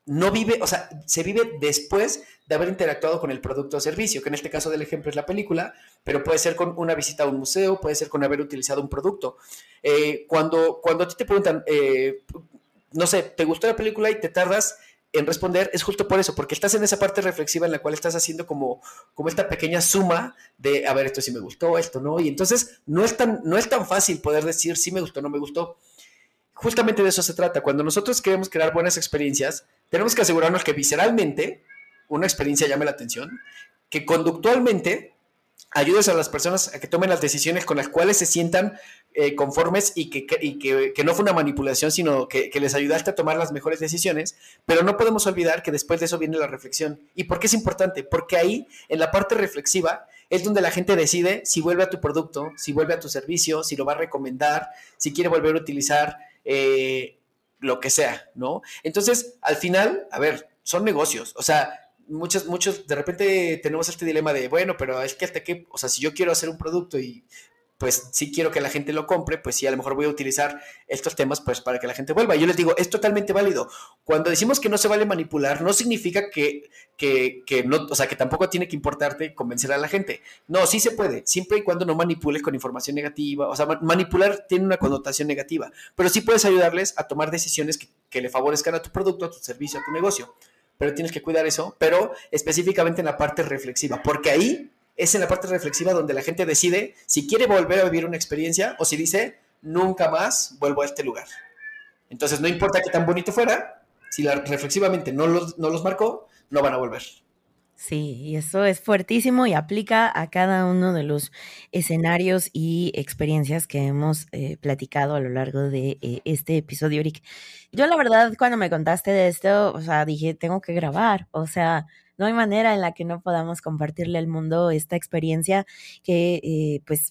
no vive, o sea, se vive después de haber interactuado con el producto o servicio, que en este caso del ejemplo es la película, pero puede ser con una visita a un museo, puede ser con haber utilizado un producto. Cuando a ti te preguntan, no sé, ¿te gustó la película? Y te tardas en responder, es justo por eso, porque estás en esa parte reflexiva en la cual estás haciendo como esta pequeña suma de, a ver, esto sí me gustó, esto no, y entonces no es tan fácil poder decir si me gustó o no me gustó. Justamente de eso se trata. Cuando nosotros queremos crear buenas experiencias, tenemos que asegurarnos que visceralmente una experiencia llame la atención, que conductualmente ayudes a las personas a que tomen las decisiones con las cuales se sientan conformes y que no fue una manipulación, sino que les ayudaste a tomar las mejores decisiones, pero no podemos olvidar que después de eso viene la reflexión. ¿Y por qué es importante? Porque ahí, en la parte reflexiva, es donde la gente decide si vuelve a tu producto, si vuelve a tu servicio, si lo va a recomendar, si quiere volver a utilizar lo que sea, ¿no? Entonces, al final, a ver, son negocios, o sea, muchos, de repente tenemos este dilema de, bueno, pero es que hasta qué, o sea, si yo quiero hacer un producto y pues sí quiero que la gente lo compre, pues sí, a lo mejor voy a utilizar estos temas pues para que la gente vuelva. Y yo les digo, es totalmente válido. Cuando decimos que no se vale manipular, no significa que no, o sea, que tampoco tiene que importarte convencer a la gente. No, sí se puede, siempre y cuando no manipules con información negativa. O sea, manipular tiene una connotación negativa, pero sí puedes ayudarles a tomar decisiones que le favorezcan a tu producto, a tu servicio, a tu negocio. Pero tienes que cuidar eso, pero específicamente en la parte reflexiva, porque ahí es en la parte reflexiva donde la gente decide si quiere volver a vivir una experiencia o si dice, nunca más vuelvo a este lugar. Entonces, no importa qué tan bonito fuera, si reflexivamente no los marcó, no van a volver. Sí, y eso es fuertísimo y aplica a cada uno de los escenarios y experiencias que hemos platicado a lo largo de este episodio, Eric. Yo la verdad, cuando me contaste de esto, o sea, dije, tengo que grabar, o sea, no hay manera en la que no podamos compartirle al mundo esta experiencia que pues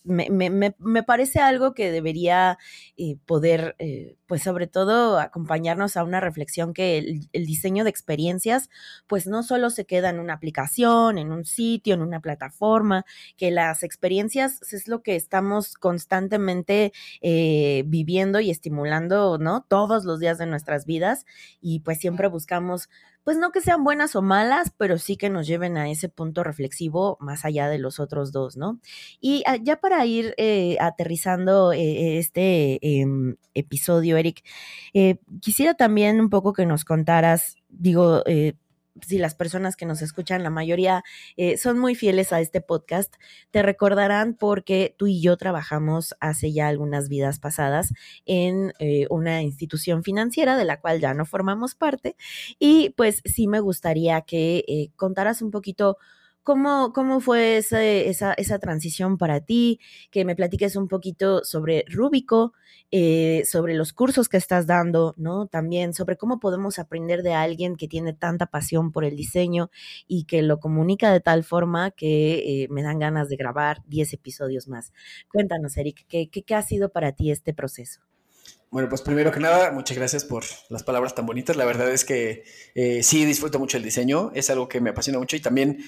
me parece algo que debería poder, pues sobre todo, acompañarnos a una reflexión que el diseño de experiencias pues no solo se queda en una aplicación, en un sitio, en una plataforma, que las experiencias es lo que estamos constantemente viviendo y estimulando, ¿no? Todos los días de nuestras vidas y pues siempre buscamos pues no que sean buenas o malas, pero sí que nos lleven a ese punto reflexivo más allá de los otros dos, ¿no? Y ya para ir aterrizando este episodio, Eric, quisiera también un poco que nos contaras, digo, si las personas que nos escuchan, la mayoría son muy fieles a este podcast, te recordarán porque tú y yo trabajamos hace ya algunas vidas pasadas en una institución financiera de la cual ya no formamos parte y pues sí me gustaría que contaras un poquito ¿cómo fue esa transición para ti? Que me platiques un poquito sobre Rúbico, sobre los cursos que estás dando, ¿no? También sobre cómo podemos aprender de alguien que tiene tanta pasión por el diseño y que lo comunica de tal forma que me dan ganas de grabar 10 episodios más. Cuéntanos, Eric, ¿qué ha sido para ti este proceso? Bueno, pues primero que nada, muchas gracias por las palabras tan bonitas. La verdad es que sí disfruto mucho el diseño, es algo que me apasiona mucho y también,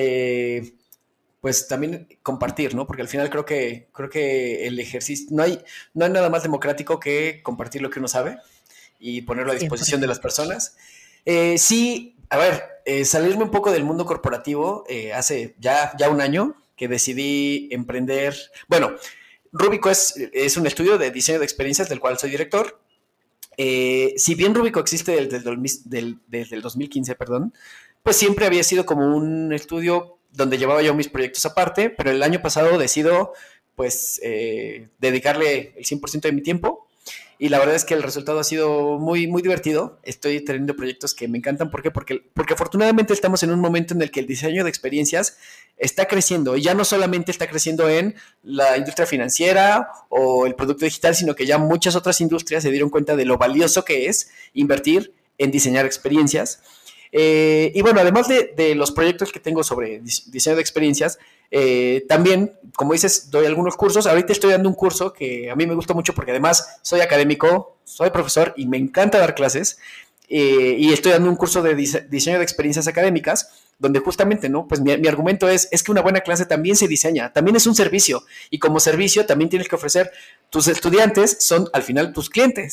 pues también compartir, ¿no? Porque al final creo que el ejercicio, no hay nada más democrático que compartir lo que uno sabe y ponerlo a disposición 100%. De las personas. Sí, a ver, salirme un poco del mundo corporativo hace ya un año que decidí emprender, bueno, Rúbico es un estudio de diseño de experiencias del cual soy director. Si bien Rúbico existe desde el 2015, perdón, pues siempre había sido como un estudio donde llevaba yo mis proyectos aparte, pero el año pasado decido pues dedicarle el 100% de mi tiempo y la verdad es que el resultado ha sido muy, muy divertido. Estoy teniendo proyectos que me encantan. ¿Por qué? Porque afortunadamente estamos en un momento en el que el diseño de experiencias está creciendo y ya no solamente está creciendo en la industria financiera o el producto digital, sino que ya muchas otras industrias se dieron cuenta de lo valioso que es invertir en diseñar experiencias. Y bueno, además de los proyectos que tengo sobre diseño de experiencias, también, como dices, doy algunos cursos. Ahorita estoy dando un curso que a mí me gusta mucho porque además soy académico, soy profesor y me encanta dar clases. Y estoy dando un curso de diseño de experiencias académicas donde justamente, ¿no? Pues mi argumento es que una buena clase también se diseña, también es un servicio y como servicio también tienes que ofrecer, tus estudiantes son al final tus clientes.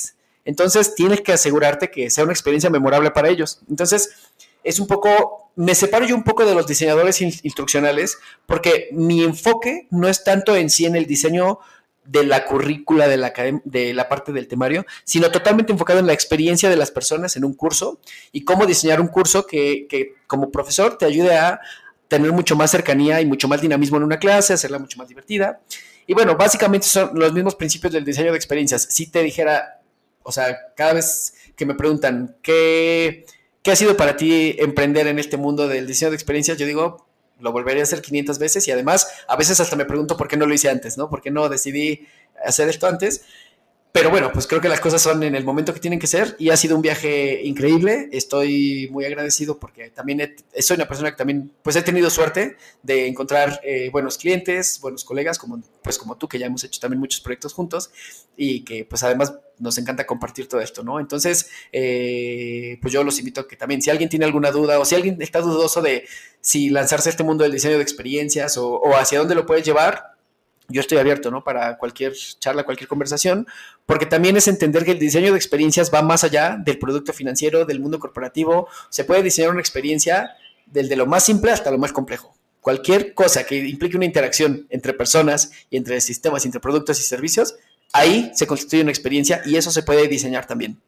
Entonces tienes que asegurarte que sea una experiencia memorable para ellos. Entonces es un poco, me separo yo un poco de los diseñadores instruccionales porque mi enfoque no es tanto en sí en el diseño de la currícula, de la parte del temario, sino totalmente enfocado en la experiencia de las personas en un curso y cómo diseñar un curso que como profesor te ayude a tener mucho más cercanía y mucho más dinamismo en una clase, hacerla mucho más divertida. Y bueno, básicamente son los mismos principios del diseño de experiencias. Si te dijera, o sea, cada vez que me preguntan qué ha sido para ti emprender en este mundo del diseño de experiencias, yo digo, lo volvería a hacer 500 veces y además a veces hasta me pregunto por qué no lo hice antes, ¿no? ¿Por qué no decidí hacer esto antes? Pero bueno, pues creo que las cosas son en el momento que tienen que ser y ha sido un viaje increíble. Estoy muy agradecido porque también soy una persona que también pues he tenido suerte de encontrar buenos clientes, buenos colegas como tú, que ya hemos hecho también muchos proyectos juntos y que pues además nos encanta compartir todo esto, ¿no? Entonces, pues yo los invito a que también, si alguien tiene alguna duda o si alguien está dudoso de si lanzarse a este mundo del diseño de experiencias o hacia dónde lo puedes llevar, yo estoy abierto, ¿no? Para cualquier charla, cualquier conversación, porque también es entender que el diseño de experiencias va más allá del producto financiero, del mundo corporativo. Se puede diseñar una experiencia desde lo más simple hasta lo más complejo. Cualquier cosa que implique una interacción entre personas y entre sistemas, entre productos y servicios, ahí se constituye una experiencia y eso se puede diseñar también.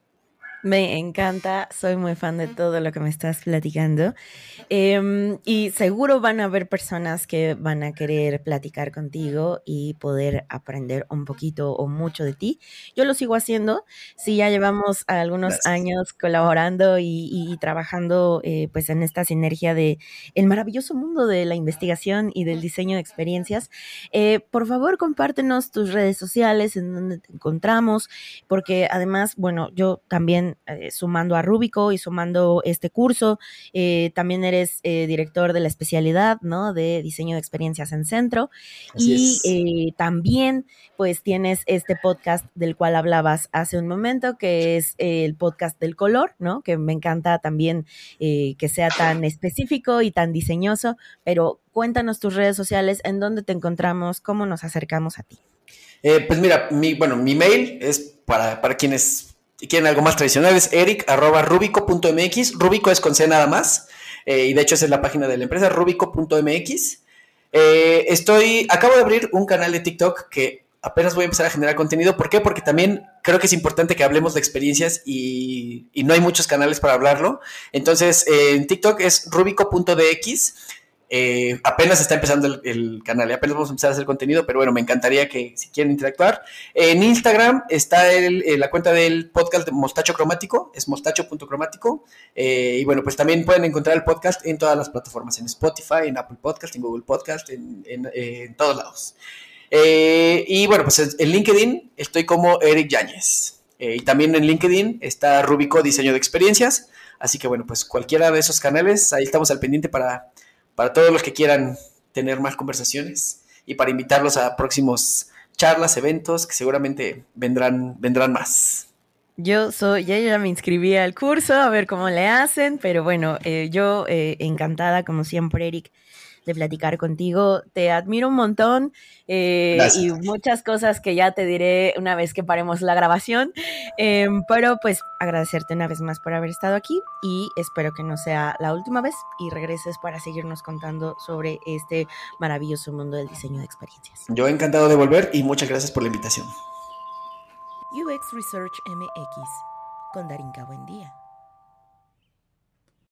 Me encanta, soy muy fan de todo lo que me estás platicando. Y seguro van a haber personas que van a querer platicar contigo y poder aprender un poquito o mucho de ti. Yo lo sigo haciendo. Sí, ya llevamos algunos Gracias. años colaborando y trabajando pues en esta sinergia de el maravilloso mundo de la investigación y del diseño de experiencias. Por favor, compártenos tus redes sociales, en donde te encontramos, porque además, bueno, yo también sumando a Rúbico y sumando este curso, también eres director de la especialidad, ¿no? De diseño de experiencias en Centro Así y es. también pues tienes este podcast del cual hablabas hace un momento, que es el podcast del color, ¿no? Que me encanta también que sea tan específico y tan diseñoso, pero cuéntanos tus redes sociales, en dónde te encontramos, cómo nos acercamos a ti. Pues mira, mi mail es para quienes quieren algo más tradicional, es eric@rubico.mx. Rubico es con C nada más. Y de hecho esa es la página de la empresa, rubico.mx. Acabo de abrir un canal de TikTok que apenas voy a empezar a generar contenido. ¿Por qué? Porque también creo que es importante que hablemos de experiencias y no hay muchos canales para hablarlo. Entonces, en TikTok es rubico.dx. Apenas está empezando el canal, apenas vamos a empezar a hacer contenido, pero bueno, me encantaría que si quieren interactuar. En Instagram está la cuenta del podcast de Mostacho Cromático, es mostacho.cromático. Y bueno, pues también pueden encontrar el podcast en todas las plataformas, en Spotify, en Apple Podcast, en Google Podcast, en todos lados. Y bueno, pues en LinkedIn estoy como Eric Yáñez. Y también en LinkedIn está Rúbico Diseño de Experiencias. Así que bueno, pues cualquiera de esos canales, ahí estamos al pendiente para todos los que quieran tener más conversaciones y para invitarlos a próximos charlas, eventos que seguramente vendrán más. Ya me inscribí al curso, a ver cómo le hacen, pero bueno, yo encantada, como siempre, Eric, de platicar contigo. Te admiro un montón y Gracias. muchas cosas que ya te diré una vez que paremos la grabación, pero pues agradecerte una vez más por haber estado aquí y espero que no sea la última vez y regreses para seguirnos contando sobre este maravilloso mundo del diseño de experiencias. Yo encantado de volver y muchas gracias por la invitación. UX Research MX con Darinka Buendía.